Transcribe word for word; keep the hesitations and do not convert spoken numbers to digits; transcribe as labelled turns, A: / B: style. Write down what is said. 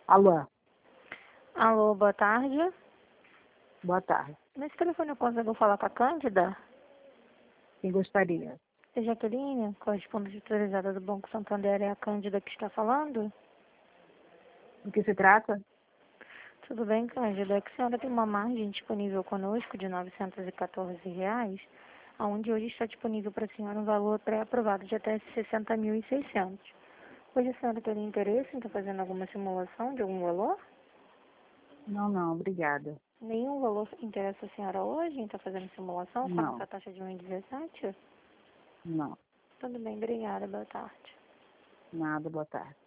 A: Alô,
B: Alô, boa tarde.
A: boa tarde.
B: Nesse telefone eu consigo falar com a Cândida?
A: Quem gostaria?
B: É Jaqueline, correspondente autorizada do Banco Santander, é a Cândida que está falando?
A: Do que se trata?
B: Tudo bem, Cândida? É que a senhora tem uma margem disponível conosco de novecentos e quatorze reais, onde hoje está disponível para a senhora um valor pré-aprovado de até sessenta mil e seiscentos. Hoje a senhora teria interesse em estar fazendo alguma simulação de algum valor?
A: Não, não, obrigada.
B: Nenhum valor interessa a senhora hoje em estar fazendo simulação com a
A: Não,
B: nossa taxa de um vírgula dezessete?
A: não,
B: Tudo bem, obrigada, boa tarde.
A: nada, boa tarde.